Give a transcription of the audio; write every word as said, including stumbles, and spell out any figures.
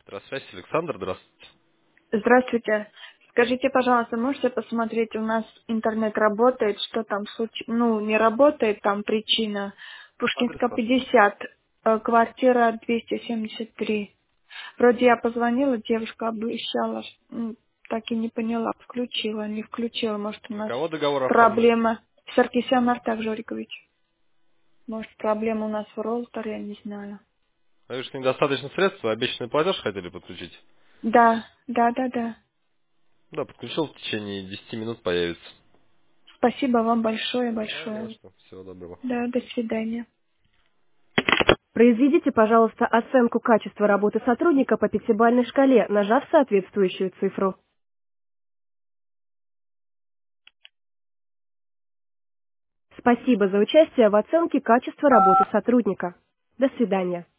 Связь, Александр, здравствуйте. Здравствуйте. Скажите, пожалуйста, можете посмотреть, у нас интернет работает, что там случилось? Ну, не работает, там причина. Адрес Пушкинская ваш? пятьдесят, э, квартира двести семьдесят три. Вроде я позвонила, девушка обещала, ш- м, так и не поняла, включила, не включила. Может, у На нас кого договор оформлен? проблема. Саркисян Артак Жорикович. Может, проблема у нас в роутер, я не знаю. Говоришь, недостаточно средств, вы обещанный платеж хотели подключить? Да, да, да, да. Да, подключил, в течение десяти минут появится. Спасибо вам большое, Да, не за большое. что. Всего доброго. Да, до свидания. Произведите, пожалуйста, оценку качества работы сотрудника по пятибалльной шкале, нажав соответствующую цифру. Спасибо за участие в оценке качества работы сотрудника. До свидания.